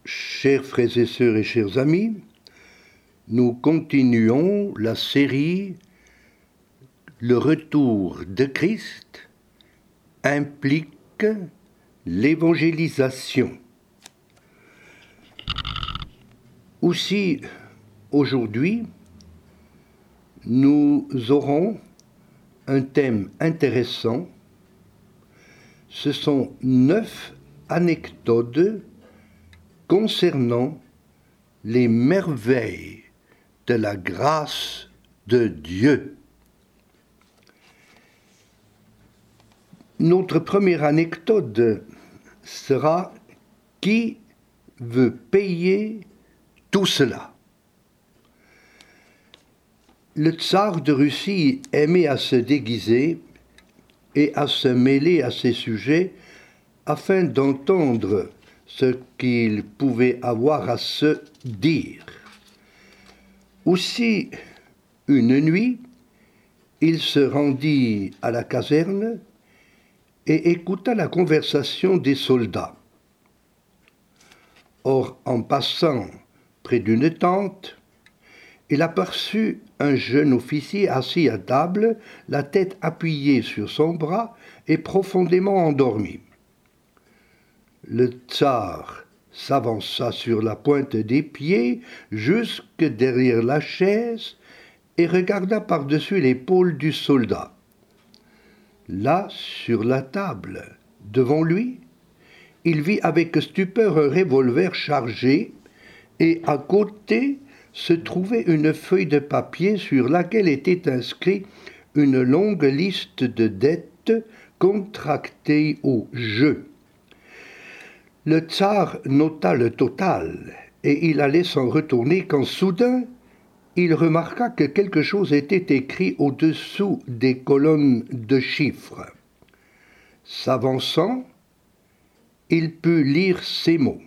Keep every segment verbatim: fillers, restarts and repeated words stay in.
Chers frères et sœurs et chers amis, nous continuons la série Le retour de Christ implique l'évangélisation. Aussi, aujourd'hui, nous aurons un thème intéressant. Ce sont neuf anecdotes concernant les merveilles de la grâce de Dieu. Notre première anecdote sera « Qui veut payer tout cela ?» Le tsar de Russie aimait à se déguiser et à se mêler à ses sujets afin d'entendre ce qu'il pouvait avoir à se dire. Aussi, une nuit, il se rendit à la caserne et écouta la conversation des soldats. Or, en passant près d'une tente, il aperçut un jeune officier assis à table, la tête appuyée sur son bras et profondément endormi. Le tsar s'avança sur la pointe des pieds jusque derrière la chaise et regarda par-dessus l'épaule du soldat. Là, sur la table, devant lui, il vit avec stupeur un revolver chargé et à côté se trouvait une feuille de papier sur laquelle était inscrite une longue liste de dettes contractées au jeu. Le tsar nota le total et il allait s'en retourner quand soudain il remarqua que quelque chose était écrit au-dessous des colonnes de chiffres. S'avançant, il put lire ces mots.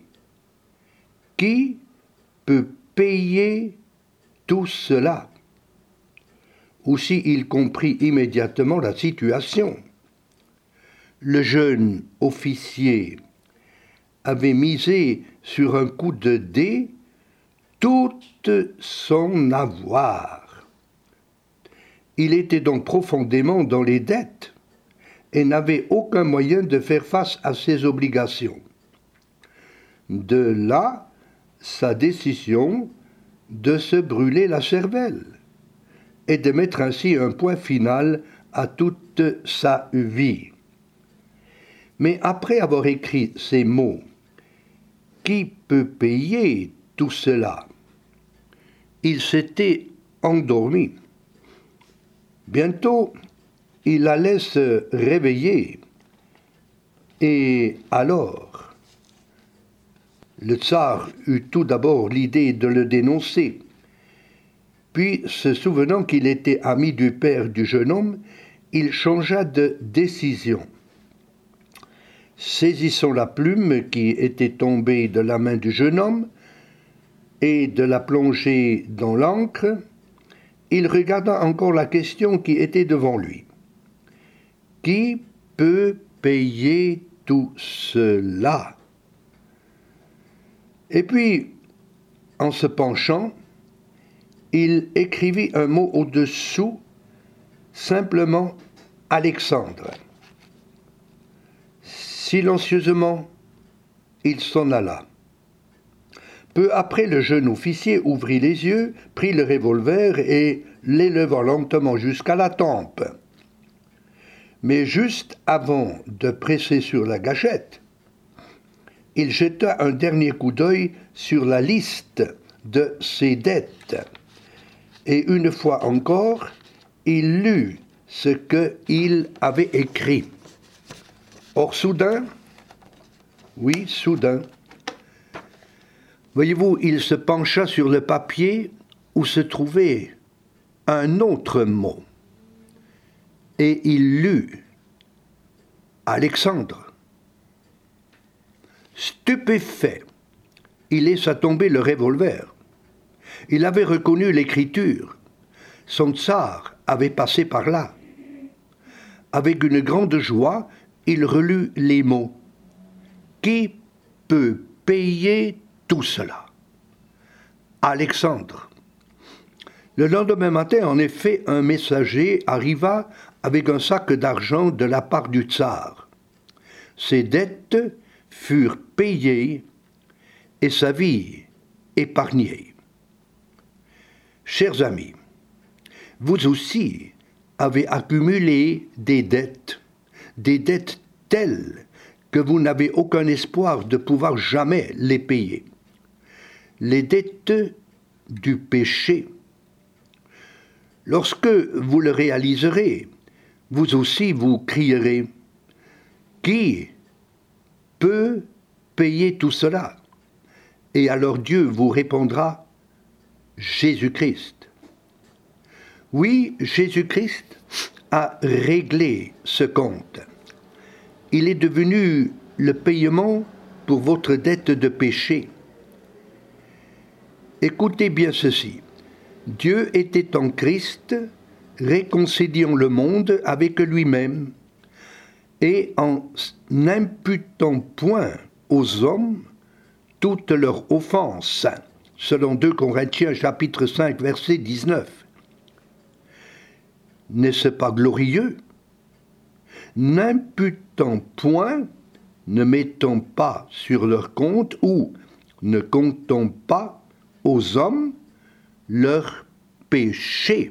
« Qui peut payer tout cela ?» Aussi il comprit immédiatement la situation. Le jeune officier avait misé sur un coup de dé tout son avoir. Il était donc profondément dans les dettes et n'avait aucun moyen de faire face à ses obligations. De là, sa décision de se brûler la cervelle et de mettre ainsi un point final à toute sa vie. Mais après avoir écrit ces mots, « Qui peut payer tout cela ?» il s'était endormi. Bientôt, il allait se réveiller. Et alors, le tsar eut tout d'abord l'idée de le dénoncer. Puis, se souvenant qu'il était ami du père du jeune homme, il changea de décision. Saisissant la plume qui était tombée de la main du jeune homme et de la plonger dans l'encre, il regarda encore la question qui était devant lui. Qui peut payer tout cela ? Et puis, en se penchant, il écrivit un mot au-dessous, simplement Alexandre. Silencieusement, il s'en alla. Peu après, le jeune officier ouvrit les yeux, prit le revolver et l'éleva lentement jusqu'à la tempe. Mais juste avant de presser sur la gâchette, il jeta un dernier coup d'œil sur la liste de ses dettes. Et une fois encore, il lut ce qu'il avait écrit. Or, soudain, oui, soudain, voyez-vous, il se pencha sur le papier où se trouvait un autre mot. Et il lut « Alexandre ». Stupéfait, il laissa tomber le revolver. Il avait reconnu l'écriture. Son tsar avait passé par là. Avec une grande joie, il relut les mots. « Qui peut payer tout cela. Alexandre. Le lendemain matin, en effet, un messager arriva avec un sac d'argent de la part du tsar. Ses dettes furent payées et sa vie épargnée. Chers amis, vous aussi avez accumulé des dettes, des dettes telles que vous n'avez aucun espoir de pouvoir jamais les payer. Les dettes du péché. Lorsque vous le réaliserez, vous aussi vous crierez « Qui peut payer tout cela ?» Et alors Dieu vous répondra « Jésus-Christ ». Oui, Jésus-Christ a réglé ce compte. Il est devenu le paiement pour votre dette de péché. Écoutez bien ceci. Dieu était en Christ, réconciliant le monde avec lui-même, et en n'imputant point aux hommes toutes leurs offenses, selon deux Corinthiens chapitre cinq, verset dix-neuf. N'est-ce pas glorieux? N'imputant point, ne mettons pas sur leur compte ou ne comptons pas aux hommes leurs péchés.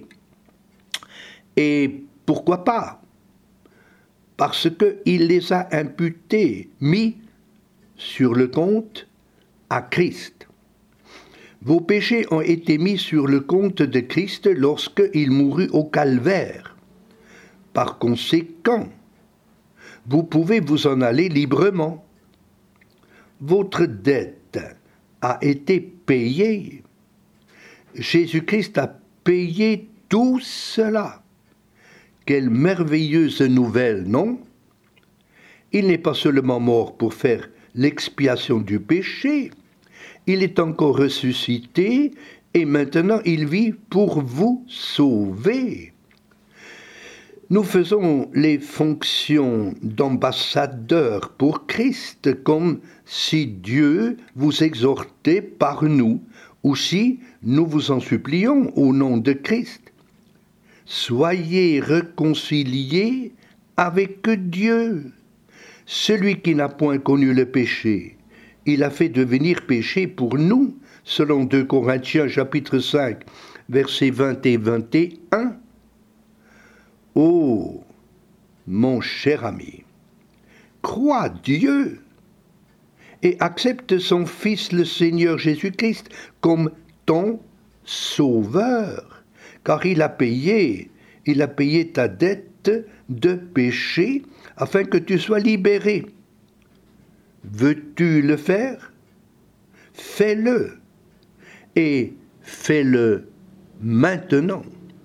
Et pourquoi pas? Parce qu'il les a imputés, mis sur le compte à Christ. Vos péchés ont été mis sur le compte de Christ lorsqu'il mourut au calvaire. Par conséquent, vous pouvez vous en aller librement. Votre dette a été payée. Jésus-Christ a payé tout cela. Quelle merveilleuse nouvelle, non? Il n'est pas seulement mort pour faire l'expiation du péché, il est encore ressuscité et maintenant il vit pour vous sauver. Nous faisons les fonctions d'ambassadeurs pour Christ, comme si Dieu vous exhortait par nous, ou si nous vous en supplions au nom de Christ. Soyez réconciliés avec Dieu. Celui qui n'a point connu le péché, il a fait devenir péché pour nous, selon deux Corinthiens chapitre cinq, versets vingt et vingt et un. Oh, mon cher ami, crois Dieu et accepte son Fils le Seigneur Jésus-Christ comme ton Sauveur, car il a payé, il a payé ta dette de péché afin que tu sois libéré. Veux-tu le faire? Fais-le, et fais-le maintenant.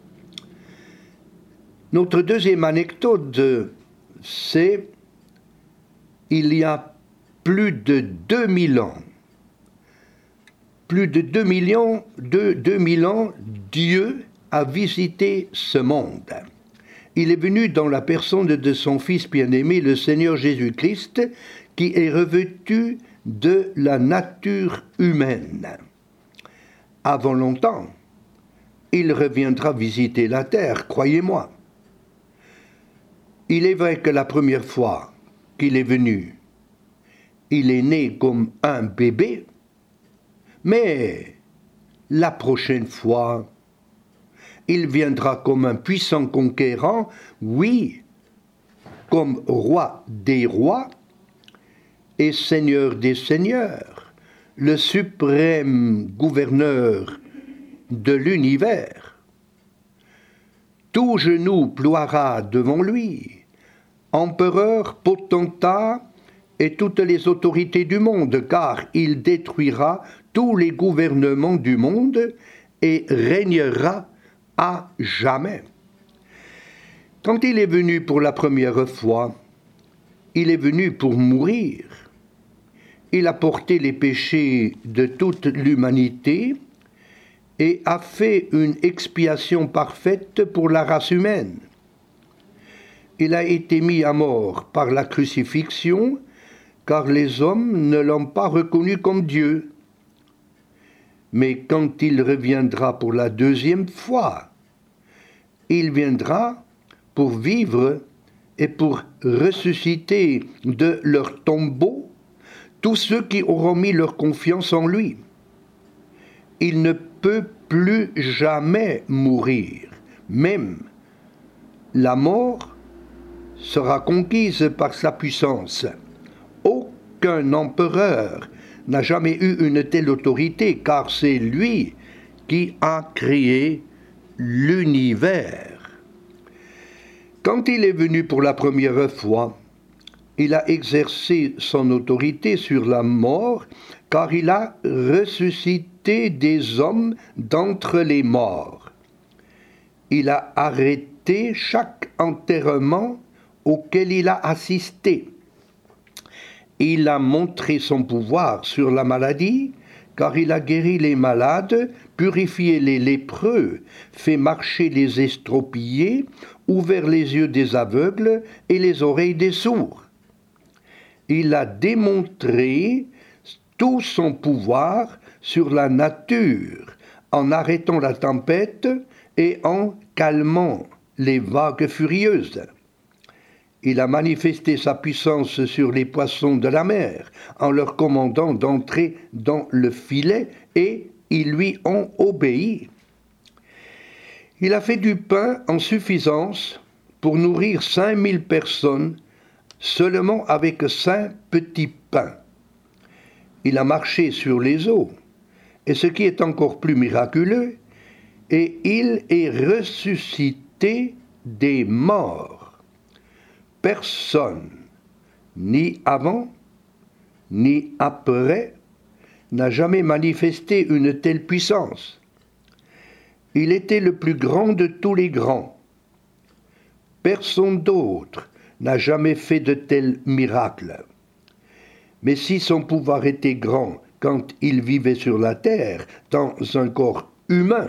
Notre deuxième anecdote, c'est il y a plus de deux mille ans, plus de deux millions, de deux mille ans, Dieu a visité ce monde. Il est venu dans la personne de son Fils bien-aimé, le Seigneur Jésus-Christ, qui est revêtu de la nature humaine. Avant longtemps, il reviendra visiter la terre, croyez-moi. Il est vrai que la première fois qu'il est venu, il est né comme un bébé, mais la prochaine fois, il viendra comme un puissant conquérant, oui, comme roi des rois et seigneur des seigneurs, le suprême gouverneur de l'univers. Tout genou ploiera devant lui, empereur, potentat et toutes les autorités du monde, car il détruira tous les gouvernements du monde et régnera à jamais. Quand il est venu pour la première fois, il est venu pour mourir. Il a porté les péchés de toute l'humanité et a fait une expiation parfaite pour la race humaine. Il a été mis à mort par la crucifixion, car les hommes ne l'ont pas reconnu comme Dieu. Mais quand il reviendra pour la deuxième fois, il viendra pour vivre et pour ressusciter de leur tombeau tous ceux qui auront mis leur confiance en lui. Il ne peut plus jamais mourir. Même la mort sera conquise par sa puissance. Aucun empereur n'a jamais eu une telle autorité, car c'est lui qui a créé l'univers. Quand il est venu pour la première fois, il a exercé son autorité sur la mort, car il a ressuscité des hommes d'entre les morts. Il a arrêté chaque enterrement auquel il a assisté. Il a montré son pouvoir sur la maladie, car il a guéri les malades, purifié les lépreux, fait marcher les estropiés, ouvert les yeux des aveugles et les oreilles des sourds. Il a démontré tout son pouvoir sur la nature, en arrêtant la tempête et en calmant les vagues furieuses. Il a manifesté sa puissance sur les poissons de la mer, en leur commandant d'entrer dans le filet, et ils lui ont obéi. Il a fait du pain en suffisance pour nourrir cinq mille personnes seulement avec cinq petits pains. Il a marché sur les eaux, et ce qui est encore plus miraculeux, et il est ressuscité des morts. Personne, ni avant, ni après, n'a jamais manifesté une telle puissance. Il était le plus grand de tous les grands. Personne d'autre n'a jamais fait de tels miracles. Mais si son pouvoir était grand quand il vivait sur la terre, dans un corps humain,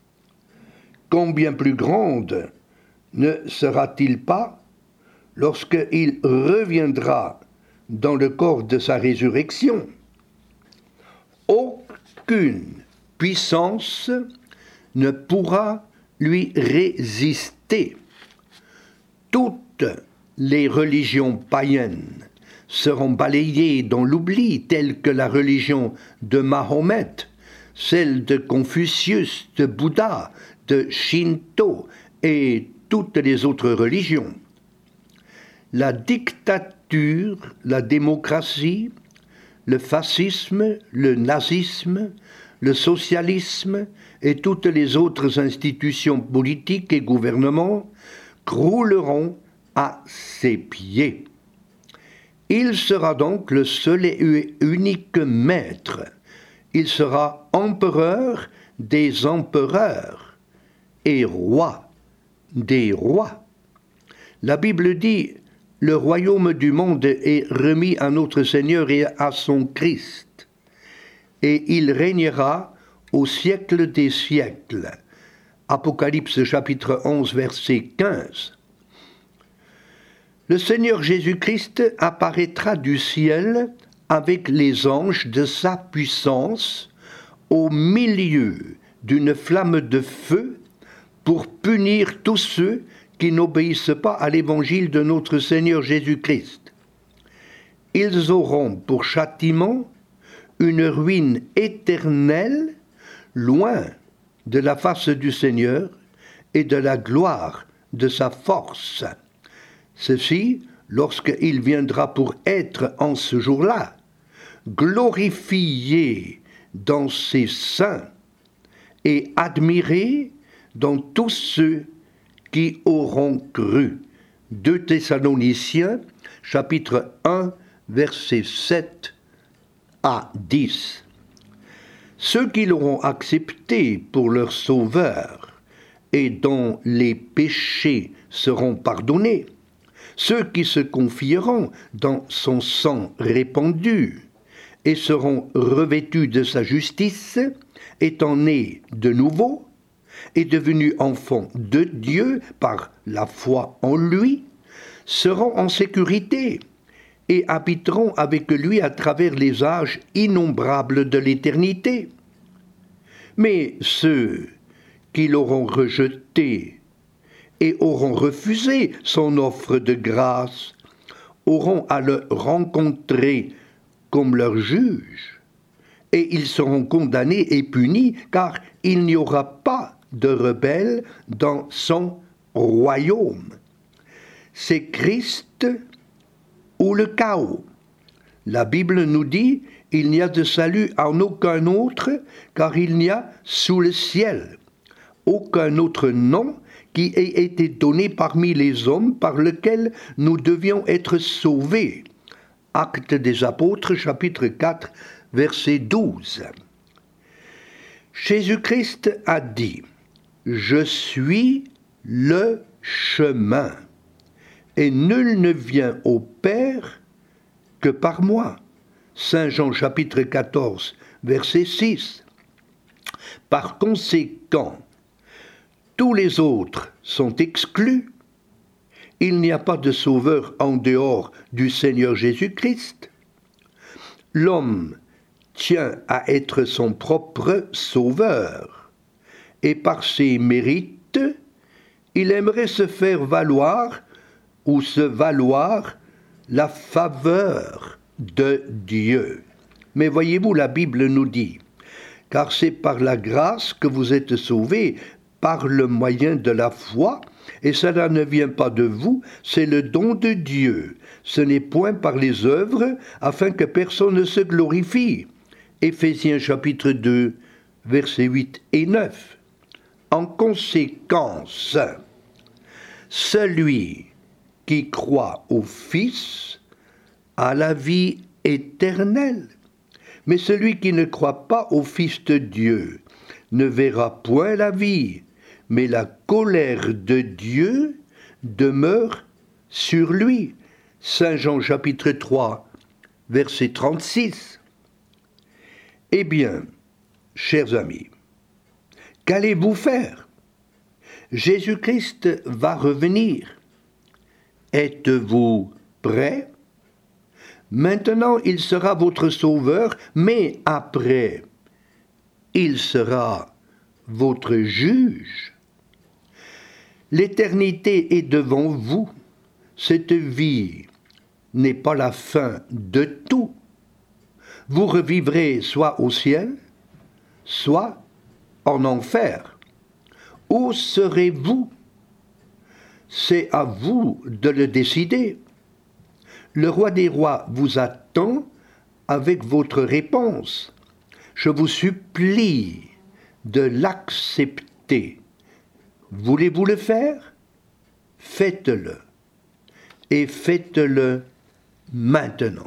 combien plus grande ne sera-t-il pas lorsqu'il reviendra dans le corps de sa résurrection? Aucune puissance ne pourra lui résister. Toutes les religions païennes seront balayées dans l'oubli, telles que la religion de Mahomet, celle de Confucius, de Bouddha, de Shinto et toutes les autres religions. La dictature, la démocratie, le fascisme, le nazisme, le socialisme et toutes les autres institutions politiques et gouvernements crouleront à ses pieds. Il sera donc le seul et unique maître. Il sera empereur des empereurs et roi des rois. La Bible dit: le royaume du monde est remis à notre Seigneur et à son Christ, et il régnera au siècle des siècles. Apocalypse chapitre onze, verset quinze. Le Seigneur Jésus-Christ apparaîtra du ciel avec les anges de sa puissance au milieu d'une flamme de feu pour punir tous ceux qui n'obéissent pas à l'évangile de notre Seigneur Jésus-Christ. Ils auront pour châtiment une ruine éternelle, loin de la face du Seigneur et de la gloire de sa force. Ceci, lorsqu'il viendra pour être en ce jour-là, glorifié dans ses saints et admiré dans tous ceux qui auront cru. deux Thessaloniciens, chapitre un, versets sept à dix. Ceux qui l'auront accepté pour leur sauveur et dont les péchés seront pardonnés, ceux qui se confieront dans son sang répandu et seront revêtus de sa justice, étant nés de nouveau et devenus enfants de Dieu par la foi en lui, seront en sécurité et habiteront avec lui à travers les âges innombrables de l'éternité. Mais ceux qui l'auront rejeté et auront refusé son offre de grâce auront à le rencontrer comme leur juge, et ils seront condamnés et punis, car il n'y aura pas de rebelles dans son royaume. C'est Christ ou le chaos. La Bible nous dit « Il n'y a de salut en aucun autre, car il n'y a sous le ciel aucun autre nom qui ait été donné parmi les hommes par lequel nous devions être sauvés. » Actes des Apôtres, chapitre quatre, verset douze. Jésus-Christ a dit « Je suis le chemin, et nul ne vient au Père que par moi. » Saint Jean chapitre quatorze, verset six. Par conséquent, tous les autres sont exclus. Il n'y a pas de sauveur en dehors du Seigneur Jésus-Christ. L'homme tient à être son propre sauveur, et par ses mérites, il aimerait se faire valoir ou se valoir la faveur de Dieu. Mais voyez-vous, la Bible nous dit, car c'est par la grâce que vous êtes sauvés, par le moyen de la foi, et cela ne vient pas de vous, c'est le don de Dieu. Ce n'est point par les œuvres, afin que personne ne se glorifie. Éphésiens chapitre deux, versets huit et neuf. En conséquence, celui qui croit au Fils a la vie éternelle. Mais celui qui ne croit pas au Fils de Dieu ne verra point la vie, mais la colère de Dieu demeure sur lui. Saint Jean chapitre trois, verset trente-six. Eh bien, chers amis, qu'allez-vous faire? Jésus-Christ va revenir. Êtes-vous prêts? Maintenant, il sera votre sauveur, mais après, il sera votre juge. L'éternité est devant vous. Cette vie n'est pas la fin de tout. Vous revivrez soit au ciel, soit en enfer. Où serez-vous? C'est à vous de le décider. Le roi des rois vous attend avec votre réponse. Je vous supplie de l'accepter. Voulez-vous le faire? Faites-le. Et faites-le maintenant.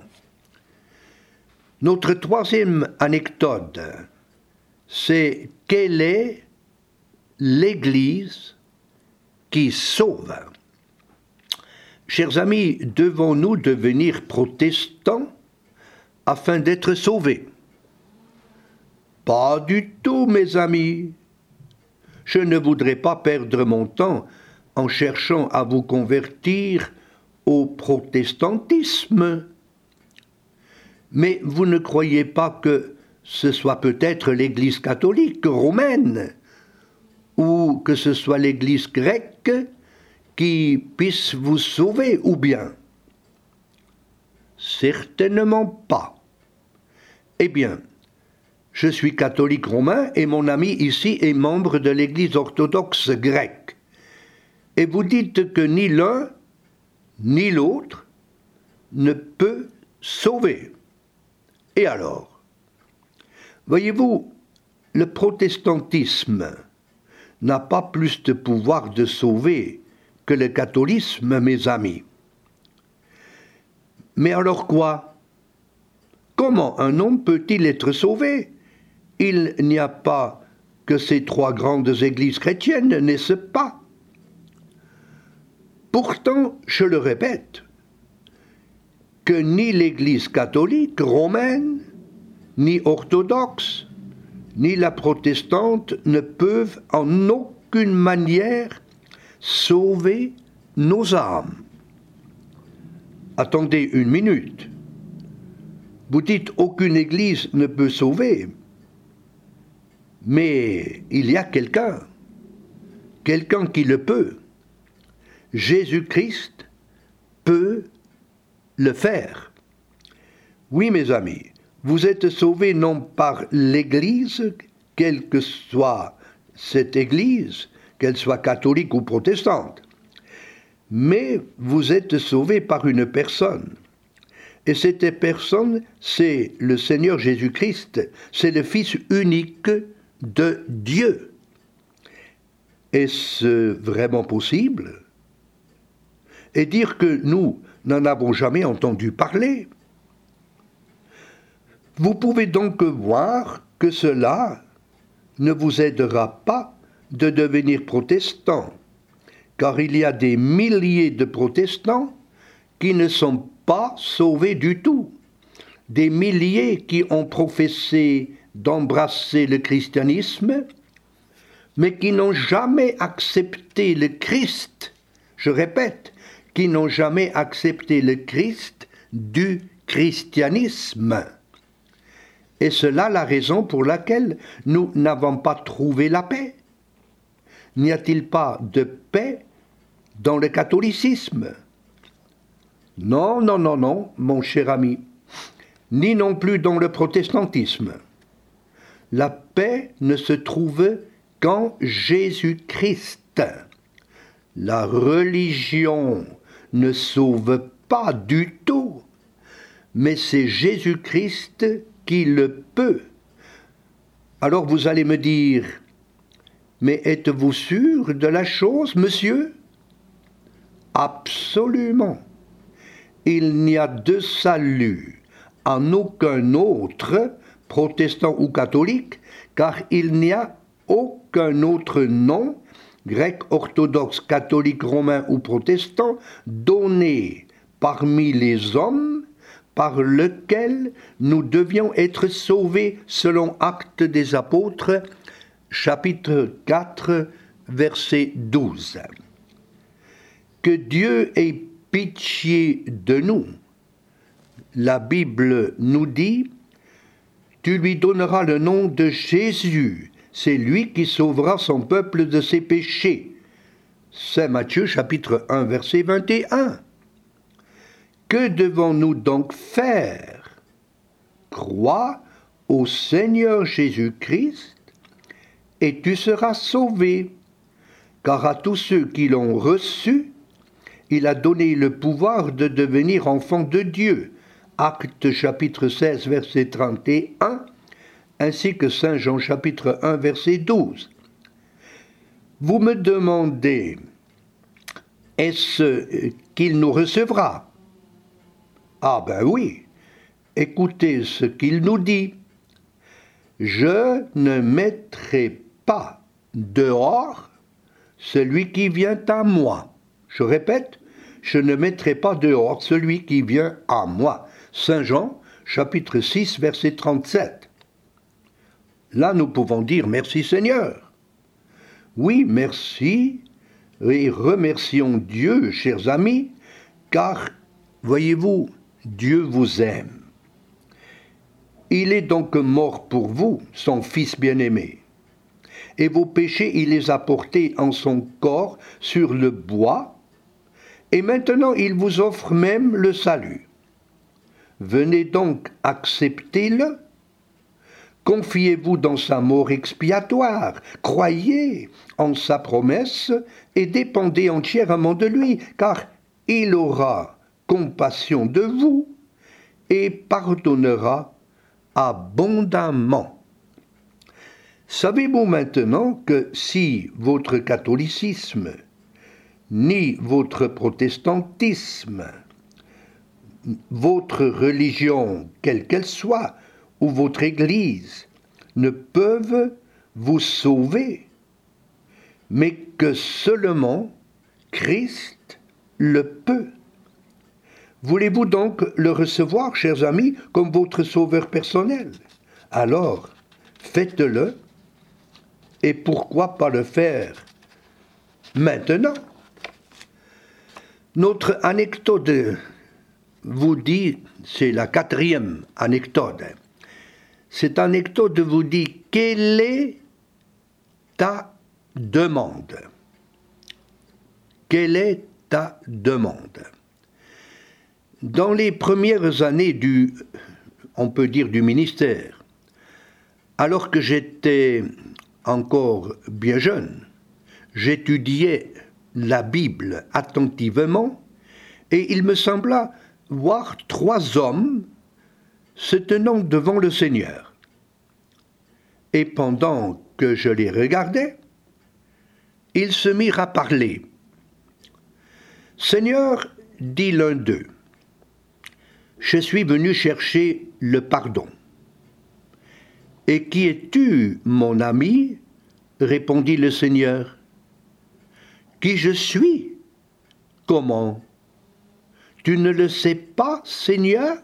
Notre troisième anecdote, c'est quelle est l'Église qui sauve? Chers amis, devons-nous devenir protestants afin d'être sauvés? Pas du tout, mes amis. Je ne voudrais pas perdre mon temps en cherchant à vous convertir au protestantisme. Mais vous ne croyez pas que ce soit peut-être l'Église catholique romaine ou que ce soit l'Église grecque qui puisse vous sauver, ou bien? Certainement pas. Eh bien, je suis catholique romain et mon ami ici est membre de l'Église orthodoxe grecque. Et vous dites que ni l'un ni l'autre ne peut sauver. Et alors? Voyez-vous, le protestantisme n'a pas plus de pouvoir de sauver que le catholicisme, mes amis. Mais alors quoi? Comment un homme peut-il être sauvé? Il n'y a pas que ces trois grandes églises chrétiennes, n'est-ce pas? Pourtant, je le répète, que ni l'Église catholique romaine, ni orthodoxe, ni la protestante ne peuvent en aucune manière sauver nos âmes. Attendez une minute. Vous dites aucune église ne peut sauver. Mais il y a quelqu'un, quelqu'un qui le peut. Jésus-Christ peut le faire. Oui, mes amis, vous êtes sauvés non par l'Église, quelle que soit cette Église, qu'elle soit catholique ou protestante, mais vous êtes sauvés par une personne. Et cette personne, c'est le Seigneur Jésus-Christ, c'est le Fils unique de Dieu. Est-ce vraiment possible? Et dire que nous n'en avons jamais entendu parler. Vous pouvez donc voir que cela ne vous aidera pas de devenir protestant, car il y a des milliers de protestants qui ne sont pas sauvés du tout, des milliers qui ont professé d'embrasser le christianisme, mais qui n'ont jamais accepté le Christ, je répète, qui n'ont jamais accepté le Christ du christianisme. Et c'est là la raison pour laquelle nous n'avons pas trouvé la paix. N'y a-t-il pas de paix dans le catholicisme? Non, non, non, non, mon cher ami, ni non plus dans le protestantisme. La paix ne se trouve qu'en Jésus-Christ. La religion ne sauve pas du tout, mais c'est Jésus-Christ qui le peut. Alors vous allez me dire, mais êtes-vous sûr de la chose, monsieur? Absolument. Il n'y a de salut en aucun autre, protestant ou catholique, car il n'y a aucun autre nom, grec, orthodoxe, catholique, romain ou protestant, donné parmi les hommes par lequel nous devions être sauvés selon Actes des Apôtres, chapitre quatre, verset douze. Que Dieu ait pitié de nous. La Bible nous dit, tu lui donneras le nom de Jésus, c'est lui qui sauvera son peuple de ses péchés. Saint Matthieu, chapitre un, verset vingt et un. Que devons-nous donc faire? Crois au Seigneur Jésus-Christ et tu seras sauvé, car à tous ceux qui l'ont reçu, il a donné le pouvoir de devenir enfants de Dieu. Actes chapitre seize, verset trente et un, ainsi que Saint Jean chapitre un, verset douze. Vous me demandez, est-ce qu'il nous recevra? Ah ben oui, écoutez ce qu'il nous dit. Je ne mettrai pas dehors celui qui vient à moi. Je répète, je ne mettrai pas dehors celui qui vient à moi. Saint Jean, chapitre six, verset trente-sept. Là, nous pouvons dire merci Seigneur. Oui, merci, et remercions Dieu, chers amis, car, voyez-vous, Dieu vous aime. Il est donc mort pour vous, son Fils bien-aimé. Et vos péchés, il les a portés en son corps sur le bois, et maintenant il vous offre même le salut. Venez donc, acceptez-le. Confiez-vous dans sa mort expiatoire, croyez en sa promesse et dépendez entièrement de lui, car il aura compassion de vous et pardonnera abondamment. Savez-vous maintenant que si votre catholicisme, ni votre protestantisme, votre religion, quelle qu'elle soit, ou votre Église, ne peuvent vous sauver, mais que seulement Christ le peut. Voulez-vous donc le recevoir, chers amis, comme votre sauveur personnel? Alors, faites-le, et pourquoi pas le faire maintenant? Notre anecdote vous dit, c'est la quatrième anecdote, cette anecdote vous dit quelle est ta demande? Quelle est ta demande? Dans les premières années du, on peut dire, du ministère, alors que j'étais encore bien jeune, j'étudiais la Bible attentivement et il me sembla voir trois hommes se tenant devant le Seigneur. Et pendant que je les regardais, ils se mirent à parler. « Seigneur, dit l'un d'eux, je suis venu chercher le pardon. » « Et qui es-tu, mon ami ?» répondit le Seigneur. « Qui je suis? Comment? Tu ne le sais pas, Seigneur?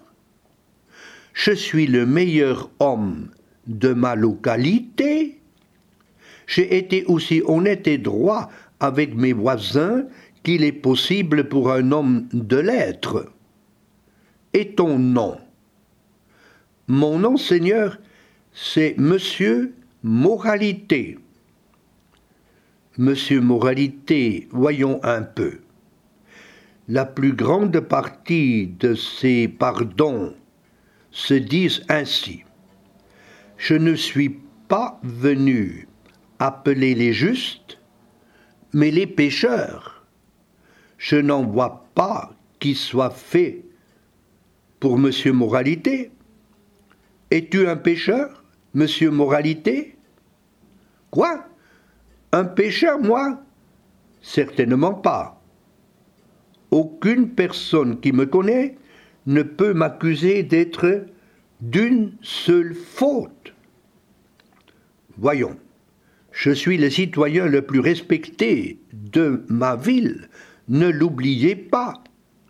Je suis le meilleur homme de ma localité. J'ai été aussi honnête et droit avec mes voisins qu'il est possible pour un homme de l'être. Et ton nom? Mon nom, Seigneur, c'est Monsieur Moralité. Monsieur Moralité, voyons un peu. La plus grande partie de ces pardons se disent ainsi. Je ne suis pas venu appeler les justes, mais les pécheurs. Je n'en vois pas qui soit fait pour Monsieur Moralité. Es-tu un pécheur, Monsieur Moralité? Quoi? Un pécheur, moi? Certainement pas. Aucune personne qui me connaît ne peut m'accuser d'être d'une seule faute. Voyons, je suis le citoyen le plus respecté de ma ville, ne l'oubliez pas.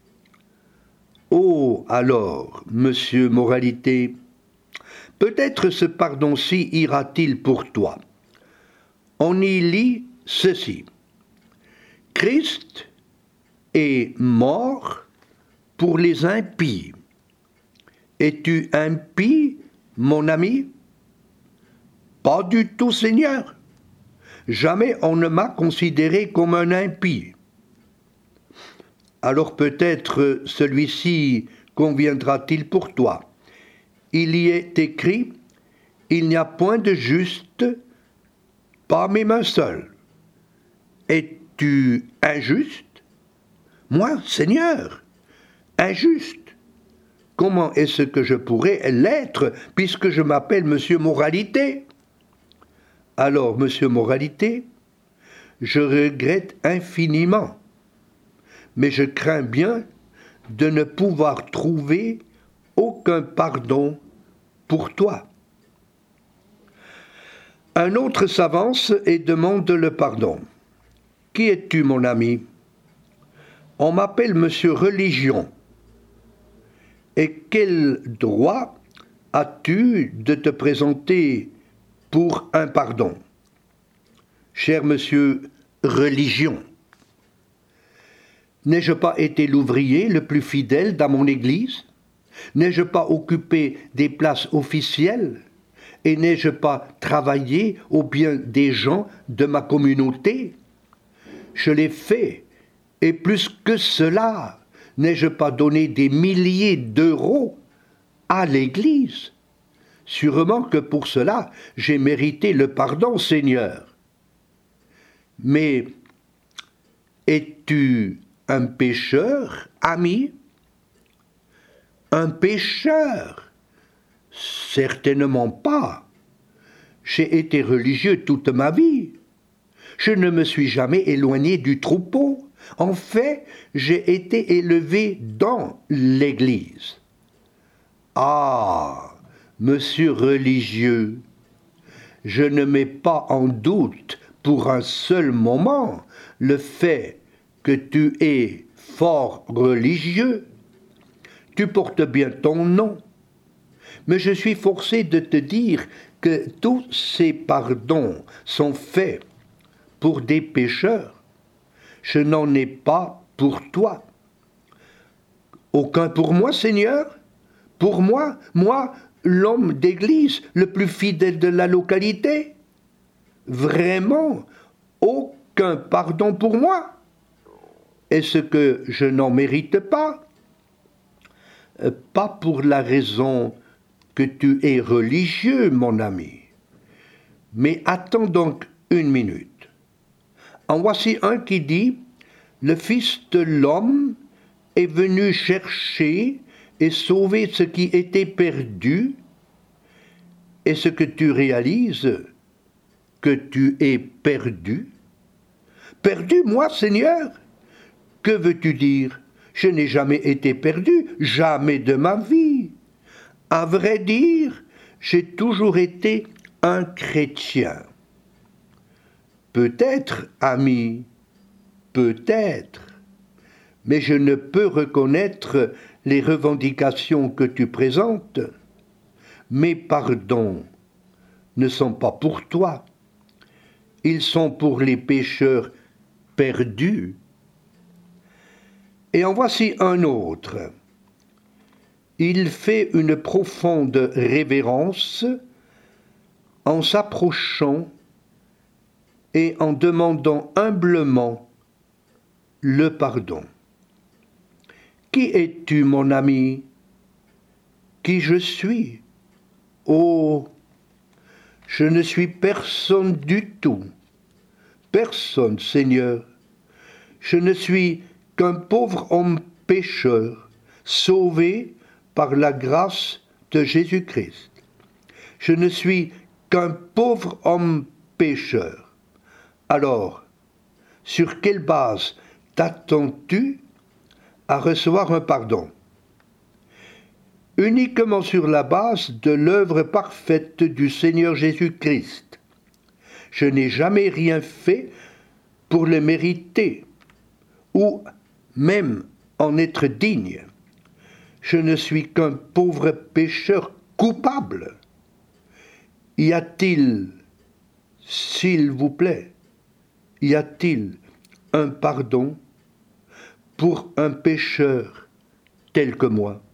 Oh, alors, Monsieur Moralité, peut-être ce pardon-ci ira-t-il pour toi. On y lit ceci. Christ est mort pour les impies. Es-tu impie, mon ami? Pas du tout, Seigneur. Jamais on ne m'a considéré comme un impie. Alors peut-être celui-ci conviendra-t-il pour toi. Il y est écrit, il n'y a point de juste, pas même un seul. Es-tu injuste? Moi, Seigneur, injuste. Comment est-ce que je pourrais l'être, puisque je m'appelle Monsieur Moralité? Alors, Monsieur Moralité, je regrette infiniment, mais je crains bien de ne pouvoir trouver aucun pardon pour toi. Un autre s'avance et demande le pardon. Qui es-tu, mon ami? On m'appelle Monsieur Religion. Et quel droit as-tu de te présenter pour un pardon? Cher Monsieur Religion, n'ai-je pas été l'ouvrier le plus fidèle dans mon église? N'ai-je pas occupé des places officielles? Et n'ai-je pas travaillé au bien des gens de ma communauté? Je l'ai fait, et plus que cela, n'ai-je pas donné des milliers d'euros à l'Église? Sûrement que pour cela, j'ai mérité le pardon, Seigneur. Mais es-tu un pécheur, ami? Un pécheur? Certainement pas. J'ai été religieux toute ma vie. Je ne me suis jamais éloigné du troupeau. En fait, j'ai été élevé dans l'Église. Ah, monsieur religieux, je ne mets pas en doute pour un seul moment le fait que tu es fort religieux. Tu portes bien ton nom. Mais je suis forcé de te dire que tous ces pardons sont faits pour des pécheurs. Je n'en ai pas pour toi. Aucun pour moi, Seigneur? Pour moi, moi, l'homme d'église le plus fidèle de la localité? vraiment aucun pardon pour moi? Est-ce que je n'en mérite pas? Pas pour la raison que tu es religieux, mon ami. Mais attends donc une minute. En voici un qui dit, le Fils de l'homme est venu chercher et sauver ce qui était perdu. Est-ce que tu réalises que tu es perdu? Perdu, moi, Seigneur? Que veux-tu dire? Je n'ai jamais été perdu, jamais de ma vie. À vrai dire, j'ai toujours été un chrétien. Peut-être, ami, peut-être, mais je ne peux reconnaître les revendications que tu présentes. Mes pardons ne sont pas pour toi, ils sont pour les pécheurs perdus. Et en voici un autre. Il fait une profonde révérence en s'approchant et en demandant humblement le pardon. Qui es-tu, mon ami? Qui je suis? Oh, je ne suis personne du tout. Personne, Seigneur. Je ne suis qu'un pauvre homme pécheur, sauvé par la grâce de Jésus-Christ. Je ne suis qu'un pauvre homme pécheur. Alors, sur quelle base t'attends-tu à recevoir un pardon? Uniquement sur la base de l'œuvre parfaite du Seigneur Jésus-Christ. Je n'ai jamais rien fait pour le mériter, ou même en être digne. Je ne suis qu'un pauvre pécheur coupable. Y a-t-il, s'il vous plaît, y a-t-il un pardon pour un pécheur tel que moi?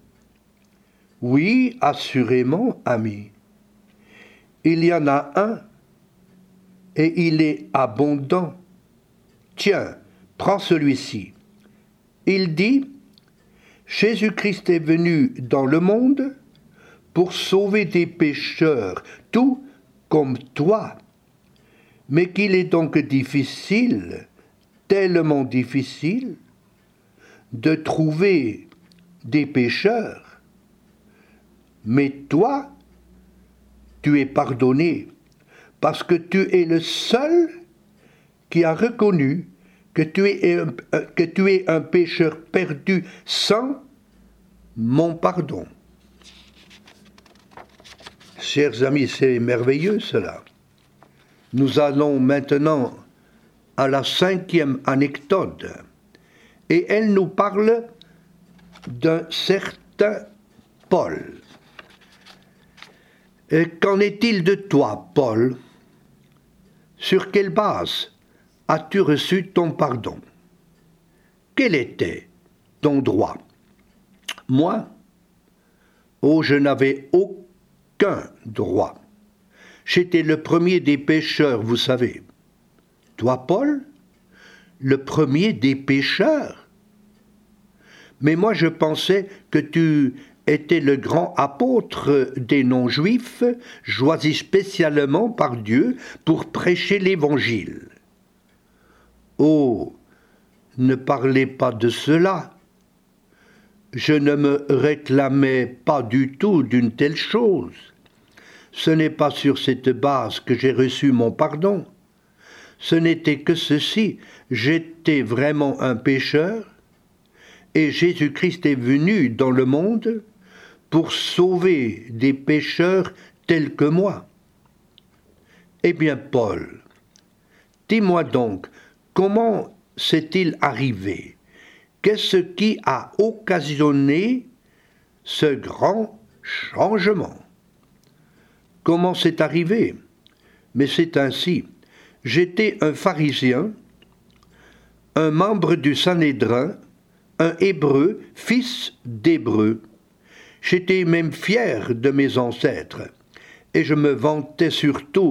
Oui, assurément, ami. Il y en a un, et il est abondant. Tiens, prends celui-ci. Il dit, Jésus-Christ est venu dans le monde pour sauver des pécheurs, tout comme toi. Mais qu'il est donc difficile, tellement difficile, de trouver des pécheurs. Mais toi, tu es pardonné, parce que tu es le seul qui a reconnu que tu es un, que tu es un pécheur perdu sans mon pardon. Chers amis, c'est merveilleux cela. Nous allons maintenant à la cinquième anecdote, et elle nous parle d'un certain Paul. Et qu'en est-il de toi, Paul? Sur quelle base as-tu reçu ton pardon? Quel était ton droit? Moi? Oh, je n'avais aucun droit. J'étais le premier des pécheurs, vous savez. Toi, Paul? Le premier des pécheurs? Mais moi, je pensais que tu étais le grand apôtre des non-juifs, choisi spécialement par Dieu pour prêcher l'Évangile. Oh, ne parlez pas de cela. Je ne me réclamais pas du tout d'une telle chose. Ce n'est pas sur cette base que j'ai reçu mon pardon. Ce n'était que ceci, j'étais vraiment un pécheur, et Jésus-Christ est venu dans le monde pour sauver des pécheurs tels que moi. Eh bien, Paul, dis-moi donc, comment s'est-il arrivé? Qu'est-ce qui a occasionné ce grand changement? Comment c'est arrivé? Mais c'est ainsi. J'étais un pharisien, un membre du Sanhédrin, un hébreu, fils d'hébreu. J'étais même fier de mes ancêtres, et je me vantais surtout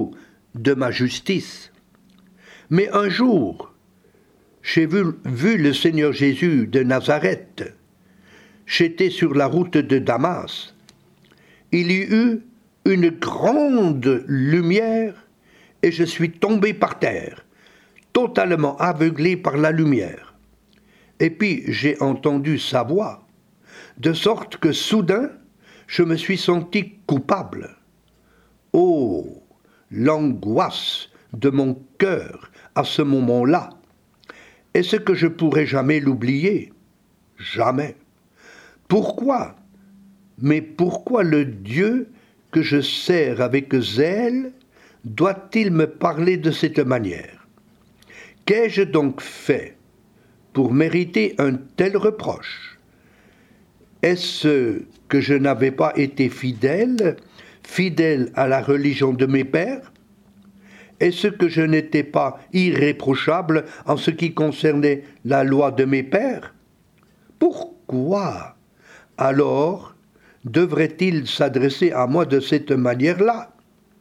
de ma justice. Mais un jour, j'ai vu, vu le Seigneur Jésus de Nazareth. J'étais sur la route de Damas. Il y eut une grande lumière et je suis tombé par terre, totalement aveuglé par la lumière. Et puis j'ai entendu sa voix, de sorte que soudain, je me suis senti coupable. Oh, l'angoisse de mon cœur à ce moment-là. Est-ce que je pourrai jamais l'oublier? Jamais. Pourquoi? Mais pourquoi le Dieu que je sers avec zèle doit-il me parler de cette manière? Qu'ai-je donc fait pour mériter un tel reproche? Est-ce que je n'avais pas été fidèle, fidèle à la religion de mes pères? Est-ce que je n'étais pas irréprochable en ce qui concernait la loi de mes pères? Pourquoi alors devrait-il s'adresser à moi de cette manière-là?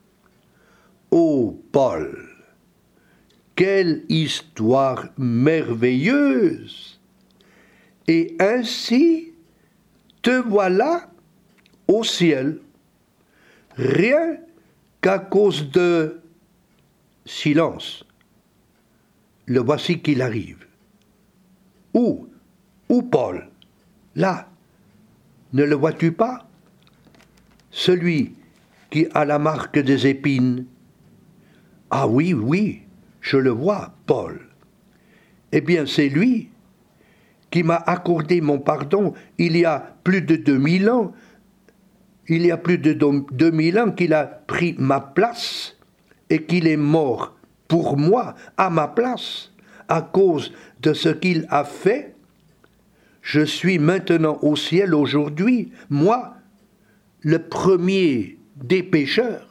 Ô Paul, quelle histoire merveilleuse! Et ainsi, te voilà au ciel, rien qu'à cause de silence. Le voici qu'il arrive. Où? Où Paul? Là. Ne le vois-tu pas? Celui qui a la marque des épines. Ah oui, oui, je le vois, Paul. Eh bien, c'est lui qui m'a accordé mon pardon il y a plus de deux mille ans. Il y a plus de deux mille ans qu'il a pris ma place et qu'il est mort pour moi, à ma place, à cause de ce qu'il a fait. Je suis maintenant au ciel aujourd'hui, moi, le premier des pécheurs.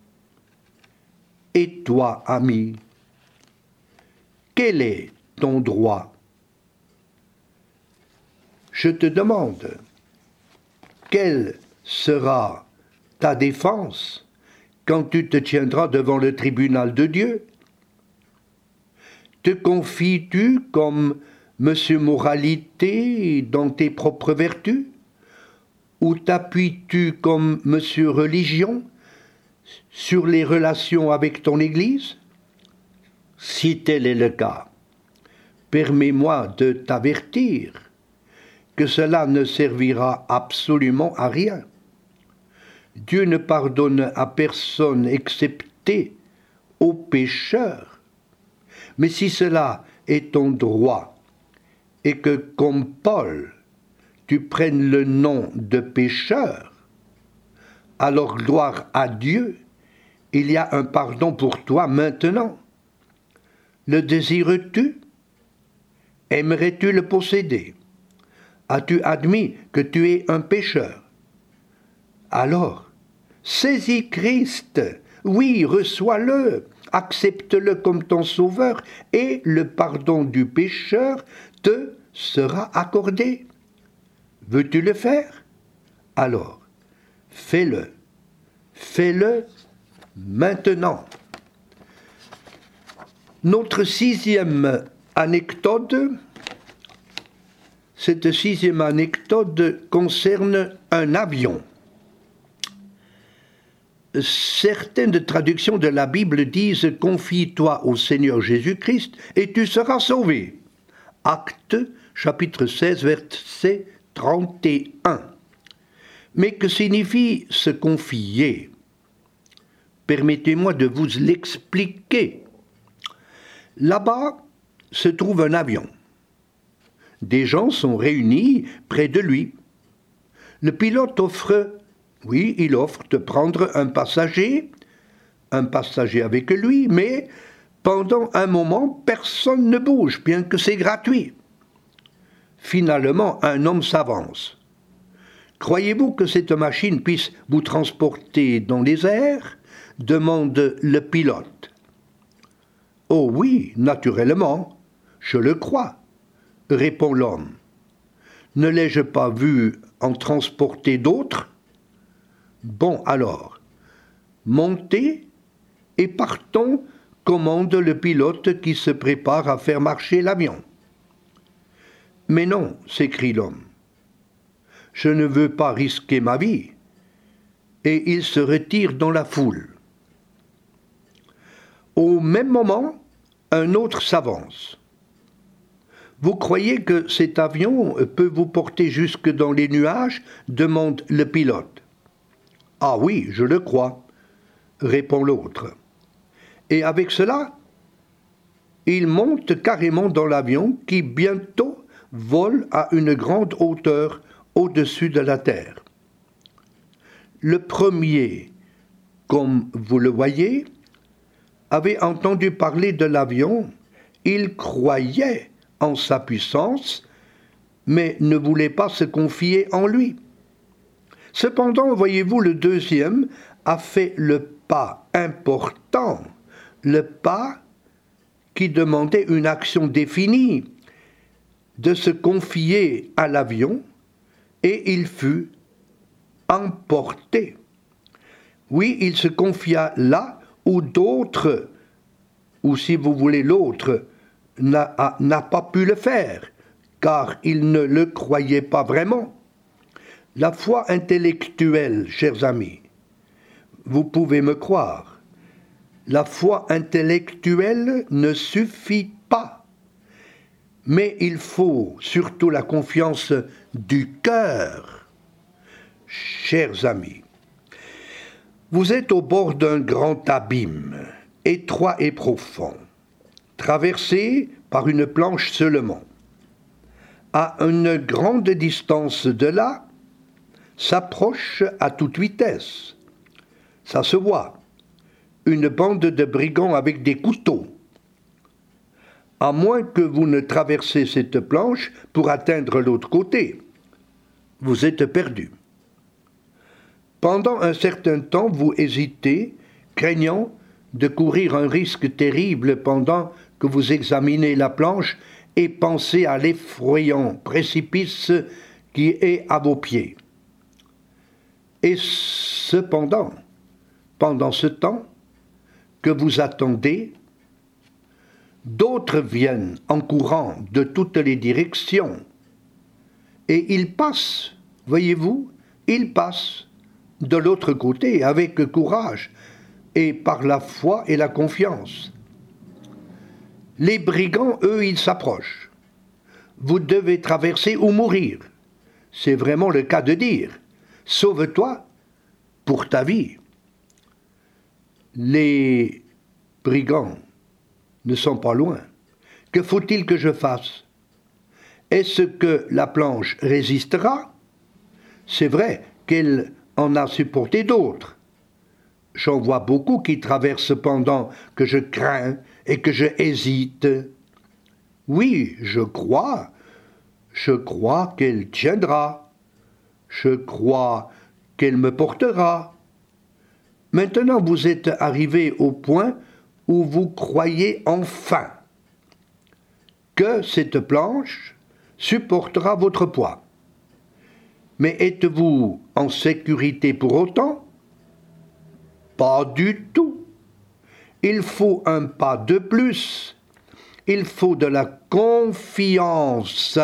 Et toi, ami, quel est ton droit? Je te demande, quelle sera ta défense quand tu te tiendras devant le tribunal de Dieu? Te confies-tu comme Monsieur Moralité dans tes propres vertus? Ou t'appuies-tu comme Monsieur Religion sur les relations avec ton Église? Si tel est le cas, permets-moi de t'avertir que cela ne servira absolument à rien. Dieu ne pardonne à personne excepté aux pécheurs. Mais si cela est ton droit, et que, comme Paul, tu prennes le nom de pécheur, alors gloire à Dieu, il y a un pardon pour toi maintenant. Le désires-tu? Aimerais-tu le posséder? As-tu admis que tu es un pécheur? Alors, saisis Christ, oui, reçois-le, accepte-le comme ton sauveur, et le pardon du pécheur te sera accordé. Veux-tu le faire? Alors, fais-le. Fais-le maintenant. Notre sixième anecdote, cette sixième anecdote concerne un avion. Certaines traductions de la Bible disent « Confie-toi au Seigneur Jésus-Christ et tu seras sauvé ». Actes, chapitre seize, verset trente et un. Mais que signifie se confier? Permettez-moi de vous l'expliquer. Là-bas se trouve un avion. Des gens sont réunis près de lui. Le pilote offre, oui, il offre de prendre un passager, un passager avec lui, mais pendant un moment, personne ne bouge, bien que c'est gratuit. Finalement, un homme s'avance. Croyez-vous que cette machine puisse vous transporter dans les airs? Demande le pilote. Oh oui, naturellement, je le crois, répond l'homme. Ne l'ai-je pas vu en transporter d'autres? Bon alors, montez et partons, commande le pilote qui se prépare à faire marcher l'avion. Mais non, s'écrie l'homme, je ne veux pas risquer ma vie. Et il se retire dans la foule. Au même moment, un autre s'avance. Vous croyez que cet avion peut vous porter jusque dans les nuages ? Demande le pilote. Ah oui, je le crois, répond l'autre. Et avec cela, il monte carrément dans l'avion qui bientôt vole à une grande hauteur au-dessus de la terre. Le premier, comme vous le voyez, avait entendu parler de l'avion, il croyait en sa puissance, mais ne voulait pas se confier en lui. Cependant, voyez-vous, le deuxième a fait le pas important, le pas qui demandait une action définie, de se confier à l'avion, et il fut emporté. Oui, il se confia là où d'autres, ou si vous voulez l'autre, n'a, n'a pas pu le faire, car il ne le croyait pas vraiment. La foi intellectuelle, chers amis, vous pouvez me croire, la foi intellectuelle ne suffit pas, mais il faut surtout la confiance du cœur. Chers amis, vous êtes au bord d'un grand abîme, étroit et profond, traversé par une planche seulement. À une grande distance de là, s'approche à toute vitesse. Ça se voit, une bande de brigands avec des couteaux. À moins que vous ne traversez cette planche pour atteindre l'autre côté, vous êtes perdu. Pendant un certain temps, vous hésitez, craignant de courir un risque terrible pendant que vous examinez la planche et pensez à l'effrayant précipice qui est à vos pieds. Et cependant, pendant ce temps que vous attendez, d'autres viennent en courant de toutes les directions. Et ils passent, voyez-vous, ils passent de l'autre côté avec courage et par la foi et la confiance. Les brigands, eux, ils s'approchent. Vous devez traverser ou mourir. C'est vraiment le cas de dire. Sauve-toi pour ta vie. Les brigands ne sont pas loin. Que faut-il que je fasse? Est-ce que la planche résistera? C'est vrai qu'elle en a supporté d'autres. J'en vois beaucoup qui traversent pendant que je crains et que je hésite. Oui, je crois, je crois qu'elle tiendra. Je crois qu'elle me portera. Maintenant, vous êtes arrivé au point où vous croyez enfin que cette planche supportera votre poids. Mais êtes-vous en sécurité pour autant? Pas du tout. Il faut un pas de plus. Il faut de la confiance.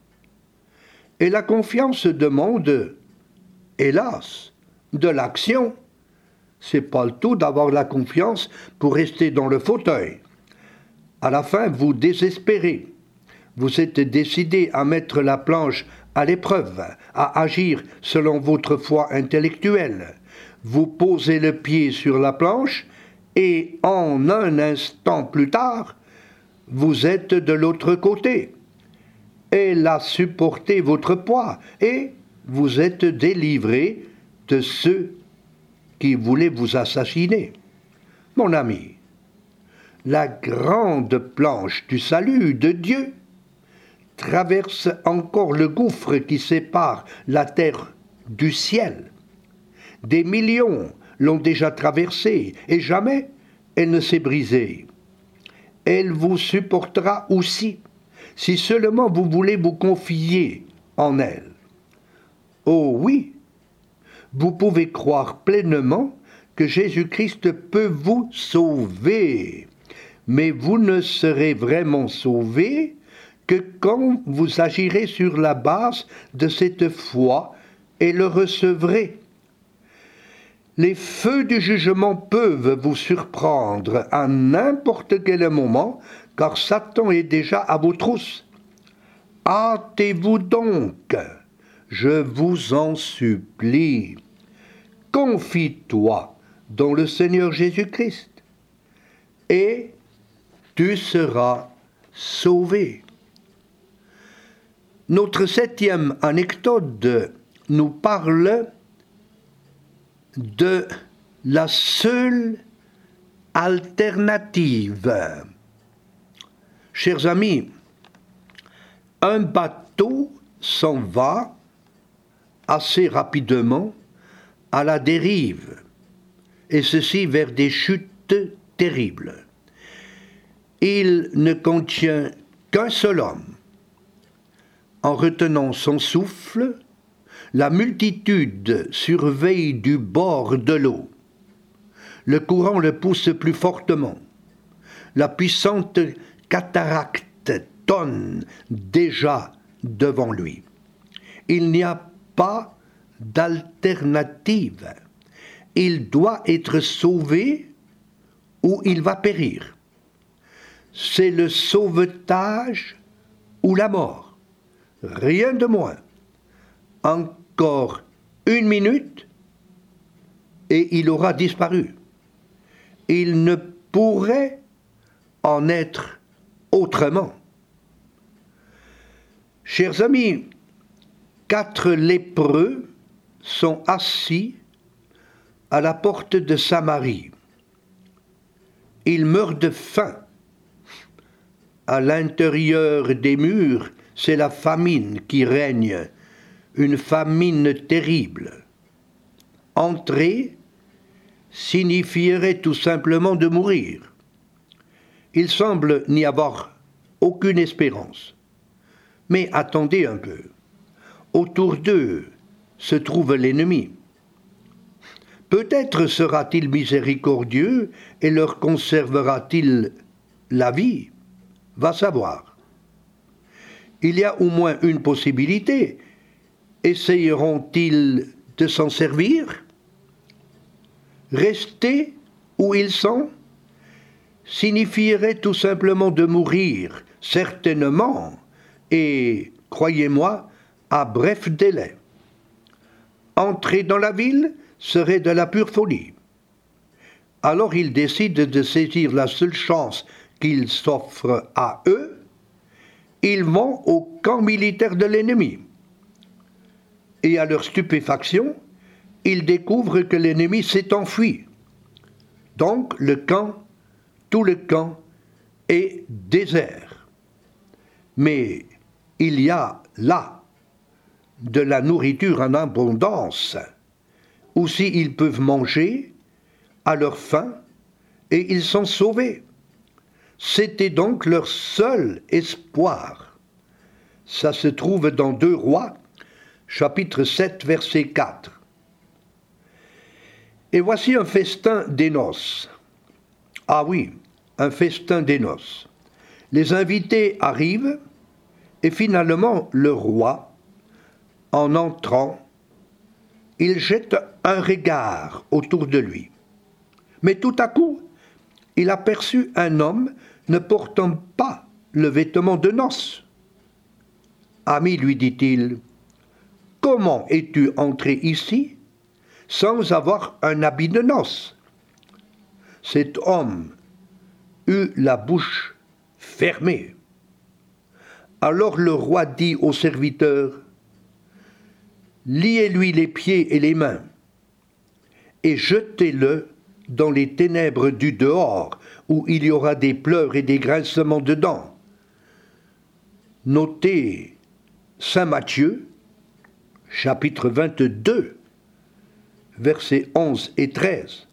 Et la confiance demande, hélas, de l'action. C'est pas le tout d'avoir la confiance pour rester dans le fauteuil. À la fin, vous désespérez. Vous êtes décidé à mettre la planche à l'épreuve, à agir selon votre foi intellectuelle. Vous posez le pied sur la planche et en un instant plus tard, vous êtes de l'autre côté. Elle a supporté votre poids et vous êtes délivré de ceux qui voulaient vous assassiner. Mon ami, la grande planche du salut de Dieu traverse encore le gouffre qui sépare la terre du ciel. Des millions l'ont déjà traversée et jamais elle ne s'est brisée. Elle vous supportera aussi, si seulement vous voulez vous confier en elle. Oh oui, vous pouvez croire pleinement que Jésus-Christ peut vous sauver. Mais vous ne serez vraiment sauvés que quand vous agirez sur la base de cette foi et le recevrez. Les feux du jugement peuvent vous surprendre à n'importe quel moment, car Satan est déjà à vos trousses. Hâtez-vous donc, je vous en supplie. Confie-toi dans le Seigneur Jésus-Christ, et tu seras sauvé. Notre septième anecdote nous parle de la seule alternative. Chers amis, un bateau s'en va assez rapidement à la dérive, et ceci vers des chutes terribles. Il ne contient qu'un seul homme. En retenant son souffle, la multitude surveille du bord de l'eau. Le courant le pousse plus fortement. La puissante cataracte tonne déjà devant lui. Il n'y a pas d'alternative. Il doit être sauvé ou il va périr. C'est le sauvetage ou la mort. Rien de moins. Encore une minute et il aura disparu. Il ne pourrait en être autrement. Chers amis, quatre lépreux sont assis à la porte de Samarie. Ils meurent de faim. À l'intérieur des murs, c'est la famine qui règne, une famine terrible. Entrer signifierait tout simplement de mourir. Il semble n'y avoir aucune espérance. Mais attendez un peu. Autour d'eux se trouve l'ennemi. Peut-être sera-t-il miséricordieux et leur conservera-t-il la vie? Va savoir. Il y a au moins une possibilité. Essayeront-ils de s'en servir? Rester où ils sont signifierait tout simplement de mourir, certainement, et, croyez-moi, à bref délai. Entrer dans la ville serait de la pure folie. Alors ils décident de saisir la seule chance qu'ils s'offrent à eux. Ils vont au camp militaire de l'ennemi. Et à leur stupéfaction, ils découvrent que l'ennemi s'est enfui. Donc le camp, tout le camp, est désert. Mais il y a là de la nourriture en abondance. Aussi ils peuvent manger à leur faim et ils sont sauvés. C'était donc leur seul espoir. Ça se trouve dans deux Rois, chapitre sept, verset quatre. Et voici un festin des noces. Ah oui, un festin des noces. Les invités arrivent et finalement le roi, en entrant, il jette un regard autour de lui. Mais tout à coup, il aperçut un homme ne portant pas le vêtement de noces. « Ami, lui dit-il, comment es-tu entré ici sans avoir un habit de noces ?» Cet homme eut la bouche fermée. Alors le roi dit au serviteur, « Liez-lui les pieds et les mains, et jetez-le dans les ténèbres du dehors, où il y aura des pleurs et des grincements de dents. » Notez Saint Matthieu, chapitre vingt-deux, versets onze et treize.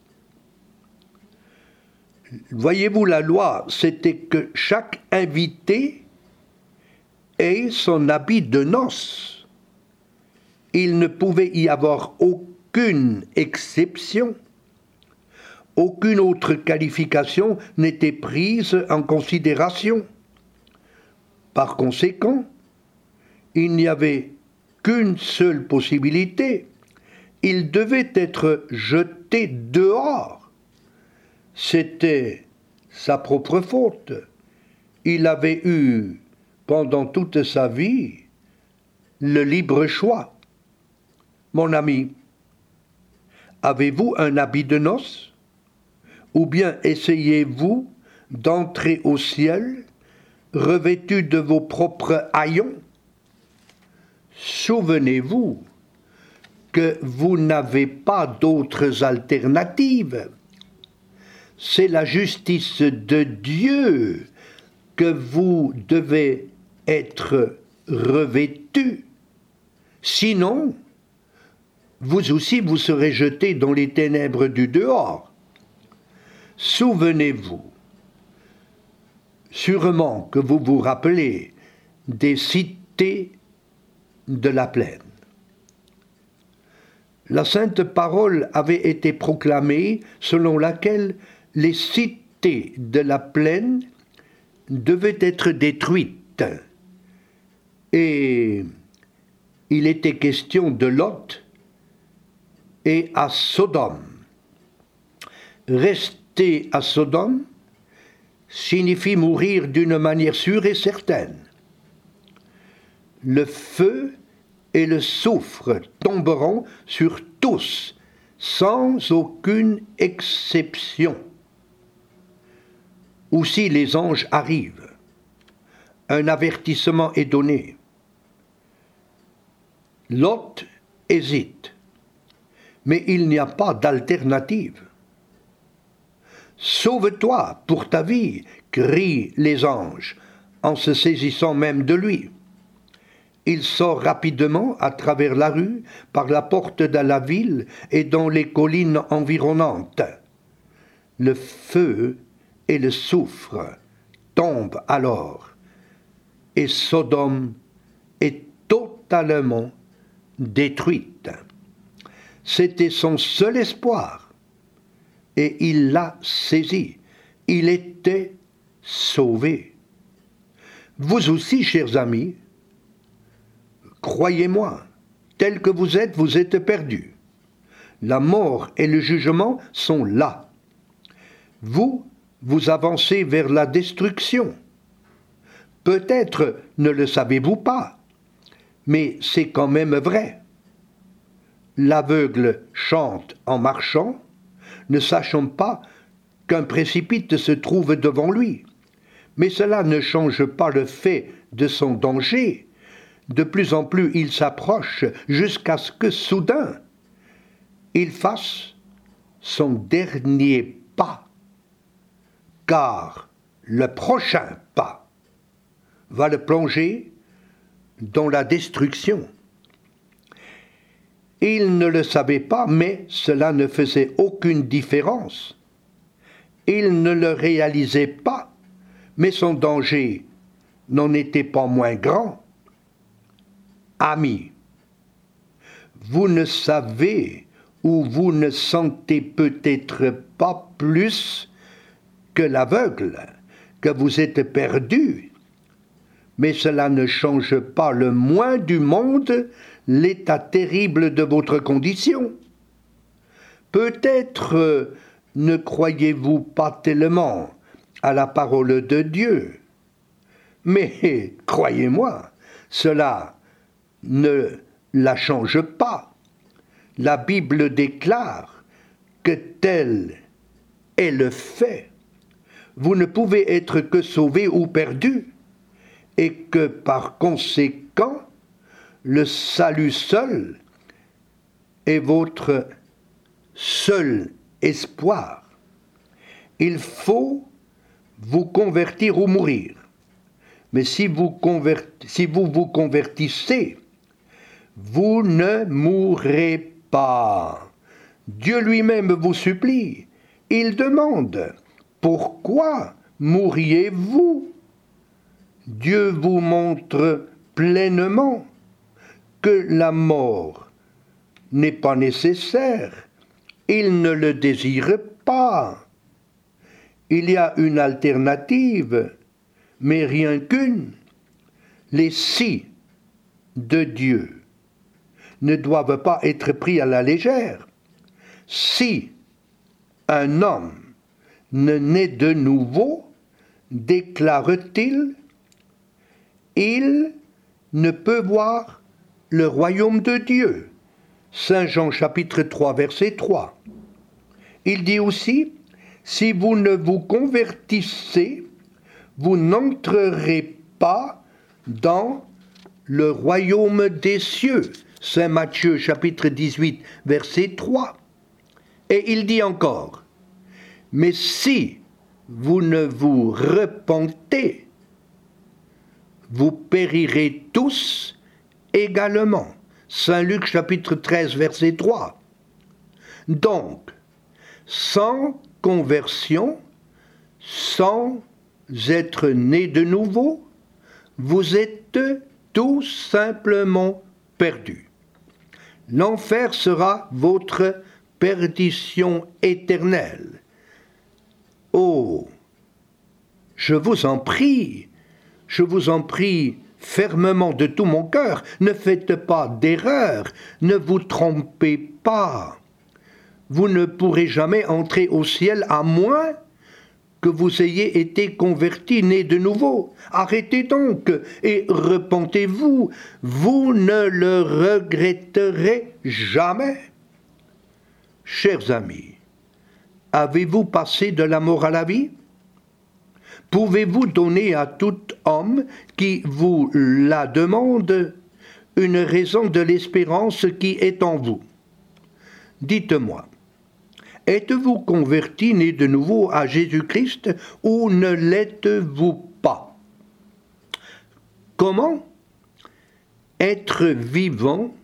Voyez-vous, la loi, c'était que chaque invité ait son habit de noces. Il ne pouvait y avoir aucune exception. Aucune autre qualification n'était prise en considération. Par conséquent, il n'y avait qu'une seule possibilité. Il devait être jeté dehors. C'était sa propre faute. Il avait eu, pendant toute sa vie, le libre choix. Mon ami, avez-vous un habit de noces? Ou bien essayez-vous d'entrer au ciel revêtu de vos propres haillons? Souvenez-vous que vous n'avez pas d'autres alternatives. C'est la justice de Dieu que vous devez être revêtu. Sinon, vous aussi vous serez jetés dans les ténèbres du dehors. Souvenez-vous, sûrement que vous vous rappelez des cités de la plaine. La sainte parole avait été proclamée selon laquelle les cités de la plaine devaient être détruites. Et il était question de Lot et à Sodome. Rester à Sodome signifie mourir d'une manière sûre et certaine. Le feu et le soufre tomberont sur tous, sans aucune exception. Ou si les anges arrivent, un avertissement est donné. Lot hésite, mais il n'y a pas d'alternative. Sauve-toi pour ta vie, crient les anges, en se saisissant même de lui. Il sort rapidement à travers la rue, par la porte de la ville et dans les collines environnantes. Le feu et le soufre tombent alors, et Sodome est totalement détruite. C'était son seul espoir, et il l'a saisi. Il était sauvé. Vous aussi, chers amis, croyez-moi, tel que vous êtes, vous êtes perdus. La mort et le jugement sont là. Vous, vous avancez vers la destruction. Peut-être ne le savez-vous pas, mais c'est quand même vrai. L'aveugle chante en marchant, ne sachant pas qu'un précipice se trouve devant lui. Mais cela ne change pas le fait de son danger. De plus en plus il s'approche jusqu'à ce que soudain, il fasse son dernier pas. Car le prochain pas va le plonger dans la destruction. Il ne le savait pas, mais cela ne faisait aucune différence. Il ne le réalisait pas, mais son danger n'en était pas moins grand. Amis, vous ne savez ou vous ne sentez peut-être pas plus que l'aveugle, que vous êtes perdu, mais cela ne change pas le moins du monde l'état terrible de votre condition. Peut-être euh, ne croyez-vous pas tellement à la parole de Dieu, mais croyez-moi, cela ne la change pas. La Bible déclare que tel est le fait. Vous ne pouvez être que sauvé ou perdu, et que par conséquent, le salut seul est votre seul espoir. Il faut vous convertir ou mourir. Mais si vous, convert... si vous vous convertissez, vous ne mourrez pas. Dieu lui-même vous supplie. Il demande, pourquoi mourriez-vous? Dieu vous montre pleinement que la mort n'est pas nécessaire. Il ne le désire pas. Il y a une alternative, mais rien qu'une. Les si de Dieu ne doivent pas être pris à la légère. Si un homme ne naît de nouveau, déclare-t-il, il ne peut voir le royaume de Dieu. Saint Jean chapitre trois, verset trois. Il dit aussi, si vous ne vous convertissez, vous n'entrerez pas dans le royaume des cieux. Saint Matthieu chapitre dix-huit, verset trois. Et il dit encore, mais si vous ne vous repentez, vous périrez tous également. Saint Luc chapitre treize, verset trois. Donc, sans conversion, sans être né de nouveau, vous êtes tout simplement perdu. L'enfer sera votre perdition éternelle. Oh, je vous en prie, je vous en prie fermement de tout mon cœur, ne faites pas d'erreur, ne vous trompez pas. Vous ne pourrez jamais entrer au ciel à moins que vous ayez été converti, né de nouveau. Arrêtez donc et repentez-vous, vous ne le regretterez jamais. Chers amis, avez-vous passé de la mort à la vie? Pouvez-vous donner à tout homme qui vous la demande une raison de l'espérance qui est en vous? Dites-moi, êtes-vous converti, né de nouveau à Jésus-Christ ou ne l'êtes-vous pas? Comment être vivant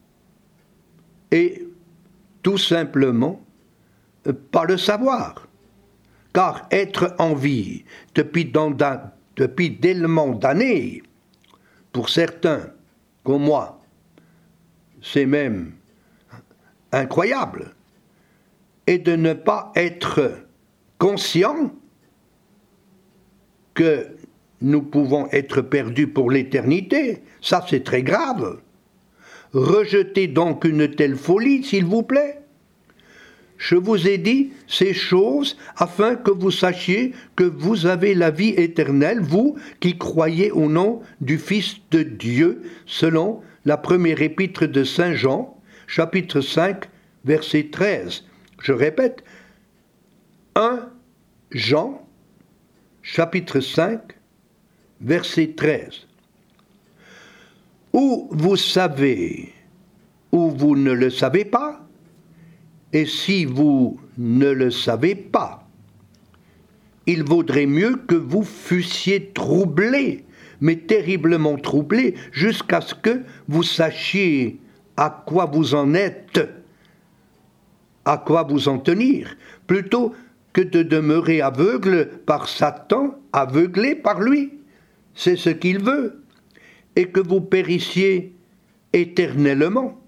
et tout simplement pas le savoir? Car être en vie depuis, dans, depuis tellement d'années, pour certains comme moi, c'est même incroyable. Et de ne pas être conscient que nous pouvons être perdus pour l'éternité, ça c'est très grave. Rejetez donc une telle folie, s'il vous plaît. Je vous ai dit ces choses afin que vous sachiez que vous avez la vie éternelle, vous qui croyez au nom du Fils de Dieu, selon la première épître de Saint Jean, chapitre cinq, verset treize. Je répète, premier Jean, chapitre cinq, verset treize. Ou vous savez, ou vous ne le savez pas, et si vous ne le savez pas, il vaudrait mieux que vous fussiez troublés, mais terriblement troublés, jusqu'à ce que vous sachiez à quoi vous en êtes, à quoi vous en tenir, plutôt que de demeurer aveugle par Satan, aveuglé par lui. C'est ce qu'il veut, et que vous périssiez éternellement.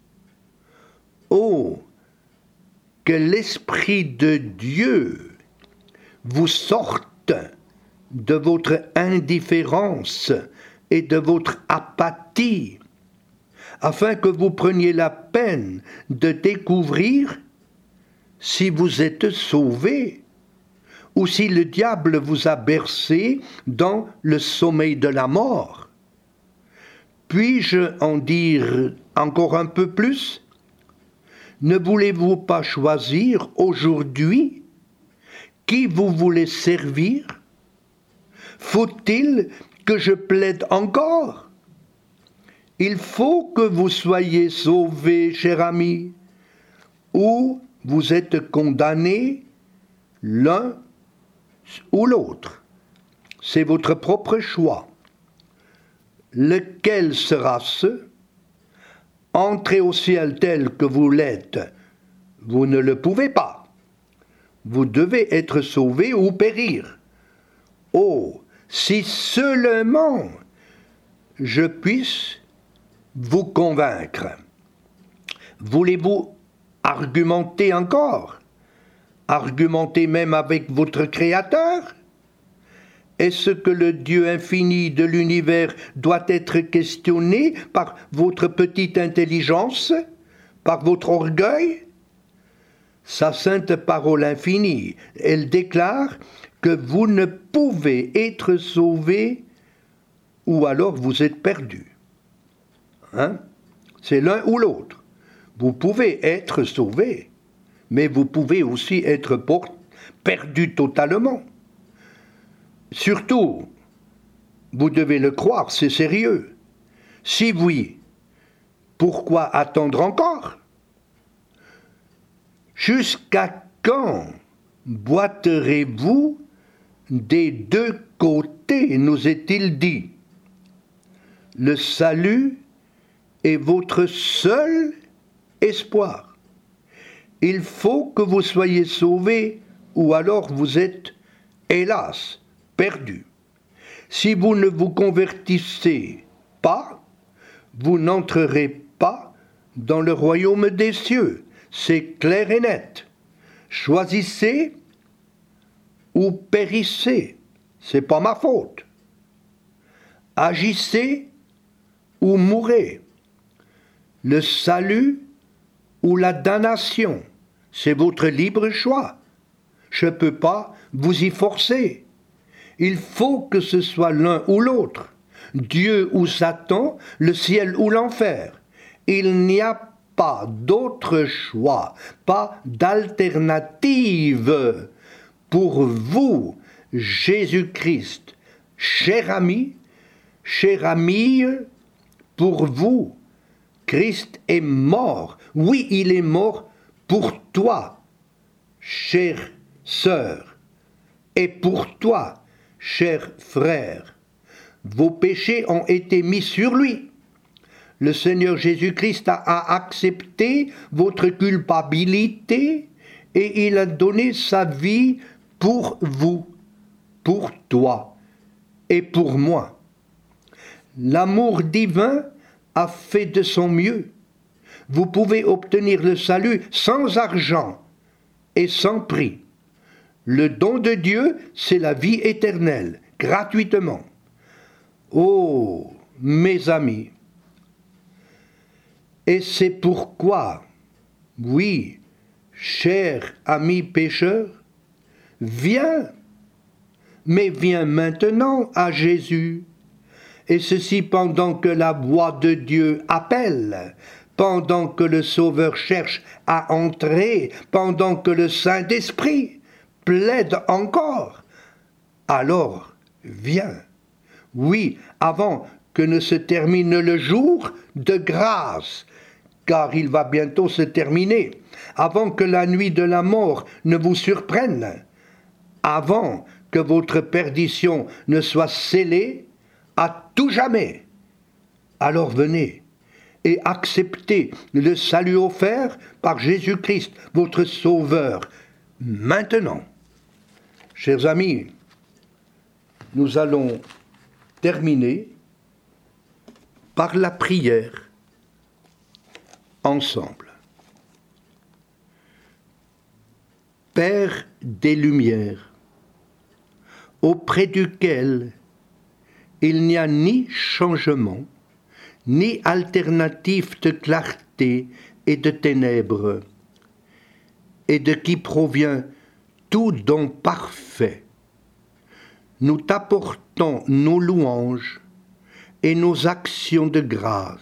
Oh, que l'Esprit de Dieu vous sorte de votre indifférence et de votre apathie, afin que vous preniez la peine de découvrir si vous êtes sauvés ou si le diable vous a bercé dans le sommeil de la mort. Puis-je en dire encore un peu plus? Ne voulez-vous pas choisir aujourd'hui qui vous voulez servir? Faut-il que je plaide encore? Il faut que vous soyez sauvés, cher ami, ou vous êtes condamnés l'un ou l'autre. C'est votre propre choix. Lequel sera ce? Entrez au ciel tel que vous l'êtes, vous ne le pouvez pas. Vous devez être sauvé ou périr. Oh, si seulement je puisse vous convaincre. Voulez-vous argumenter encore? Argumentez même avec votre Créateur? Est-ce que le Dieu infini de l'univers doit être questionné par votre petite intelligence, par votre orgueil? Sa sainte parole infinie, elle déclare que vous ne pouvez être sauvé ou alors vous êtes perdu. Hein? C'est l'un ou l'autre. Vous pouvez être sauvé, mais vous pouvez aussi être perdu totalement. Surtout, vous devez le croire, c'est sérieux. Si oui, pourquoi attendre encore? Jusqu'à quand boiterez-vous des deux côtés, nous est-il dit? Le salut est votre seul espoir. Il faut que vous soyez sauvés ou alors vous êtes, hélas, perdu. Si vous ne vous convertissez pas, vous n'entrerez pas dans le royaume des cieux. C'est clair et net. Choisissez ou périssez. C'est pas ma faute. Agissez ou mourrez. Le salut ou la damnation, c'est votre libre choix. Je ne peux pas vous y forcer. Il faut que ce soit l'un ou l'autre, Dieu ou Satan, le ciel ou l'enfer. Il n'y a pas d'autre choix, pas d'alternative pour vous, Jésus-Christ. Cher ami, chère amie, pour vous, Christ est mort. Oui, il est mort pour toi, chère sœur, et pour toi, cher frère. Vos péchés ont été mis sur lui. Le Seigneur Jésus-Christ a, a accepté votre culpabilité et il a donné sa vie pour vous, pour toi et pour moi. L'amour divin a fait de son mieux. Vous pouvez obtenir le salut sans argent et sans prix. Le don de Dieu, c'est la vie éternelle, gratuitement. Oh, mes amis, et c'est pourquoi, oui, cher ami pécheur, viens, mais viens maintenant à Jésus, et ceci pendant que la voix de Dieu appelle, pendant que le Sauveur cherche à entrer, pendant que le Saint-Esprit plaide encore. Alors, viens. Oui, avant que ne se termine le jour de grâce, car il va bientôt se terminer, avant que la nuit de la mort ne vous surprenne, avant que votre perdition ne soit scellée à tout jamais. Alors venez et acceptez le salut offert par Jésus-Christ, votre Sauveur, maintenant. Chers amis, nous allons terminer par la prière ensemble. Père des Lumières, auprès duquel il n'y a ni changement, ni alternative de clarté et de ténèbres, et de qui provient tout don parfait, nous t'apportons nos louanges et nos actions de grâce.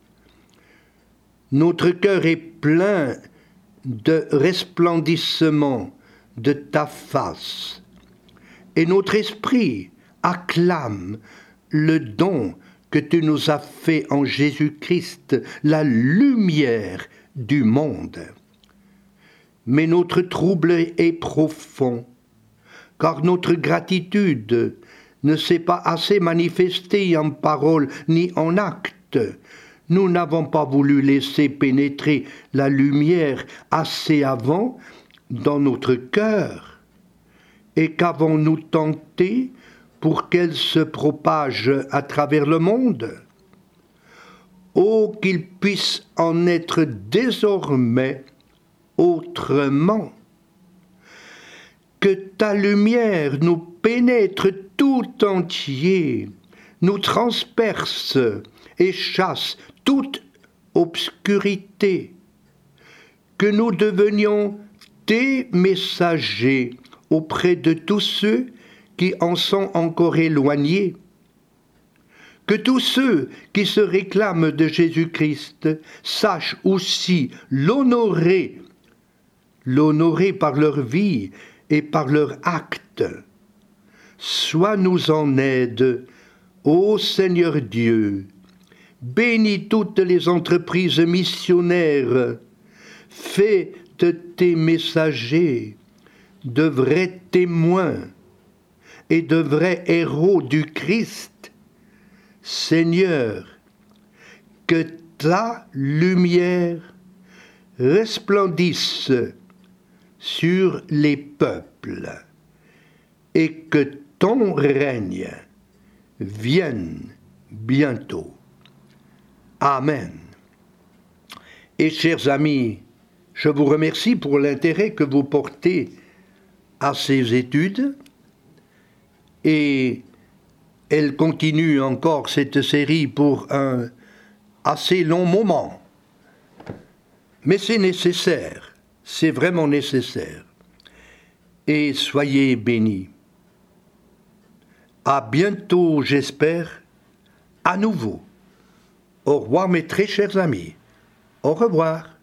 Notre cœur est plein de resplendissement de ta face, et notre esprit acclame le don que tu nous as fait en Jésus-Christ, la lumière du monde. Mais notre trouble est profond, car notre gratitude ne s'est pas assez manifestée en parole ni en acte. Nous n'avons pas voulu laisser pénétrer la lumière assez avant dans notre cœur. Et qu'avons-nous tenté pour qu'elle se propage à travers le monde? Oh, qu'il puisse en être désormais autrement. que ta lumière nous pénètre tout entier, nous transperce et chasse toute obscurité, que nous devenions tes messagers auprès de tous ceux qui en sont encore éloignés, que tous ceux qui se réclament de Jésus-Christ sachent aussi l'honorer, l'honorer par leur vie et par leur acte. Sois-nous en aide, ô Seigneur Dieu. Bénis toutes les entreprises missionnaires. Fais de tes messagers de vrais témoins et de vrais héros du Christ. Seigneur, que ta lumière resplendisse sur les peuples et que ton règne vienne bientôt. Amen. Et chers amis, je vous remercie pour l'intérêt que vous portez à ces études et elle continue encore cette série pour un assez long moment. Mais c'est nécessaire, c'est vraiment nécessaire. Et soyez bénis. À bientôt, j'espère, à nouveau. Au revoir mes très chers amis. Au revoir.